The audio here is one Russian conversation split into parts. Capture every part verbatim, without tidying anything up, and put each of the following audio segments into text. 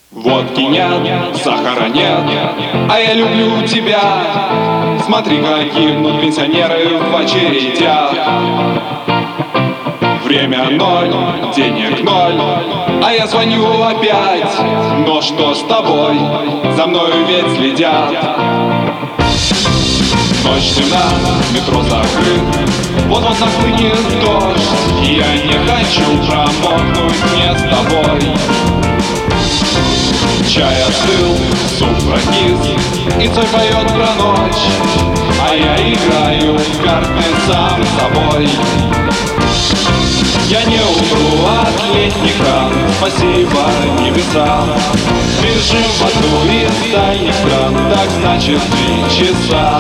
Водки нет, сахара нет, а я люблю тебя. Смотри, как гибнут пенсионеры в очередях. Время ноль, денег ноль, а я звоню опять. Но что с тобой? За мною ведь следят. Ночь темна, метро закрыт, вот-вот нахлынет дождь, и я не хочу промокнуть мне с тобой. Чай остыл, суп прокис, и Цой поет про ночь, а я играю в карты сам с собой. Я не умру от летних ран, спасибо небесам. Бежим в одну из дальних стран, так значит три часа.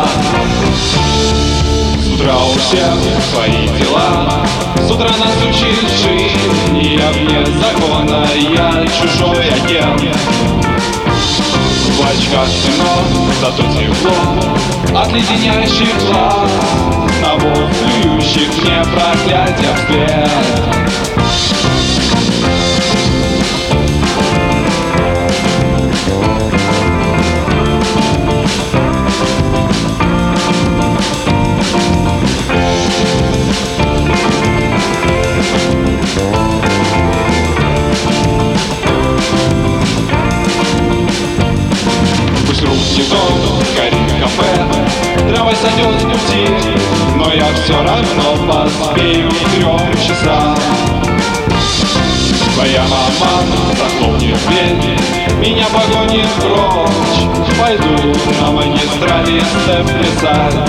С утра у всех свои дела, с утра нас учит жизнь, и я вне закона, я чужой агент. В очках темно, зато тепло от леденящих глаз, снов, плюющих мне проклятия вслед. Горит кафе, трава сойдет с пути, но я все равно поспею к трем часам. Твоя мама захлопнет дверь, меня погонит прочь. Пойду на магистрали степ плясать.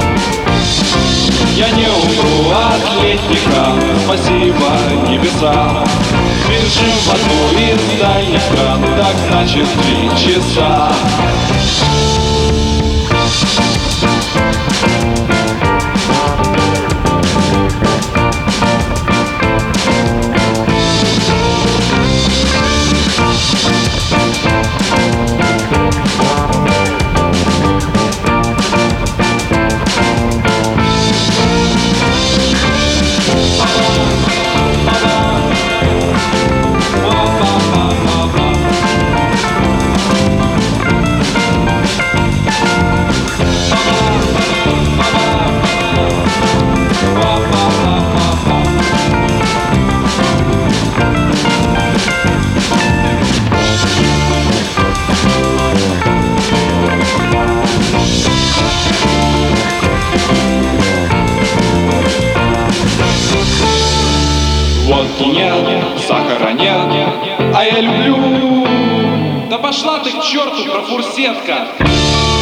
Я не умру от летних ран, спасибо небесам. Бежим в одну из дальних стран, так значит три часа. Водки нет, сахара нет, а я люблю. Да пошла ты к черту, профурсетка!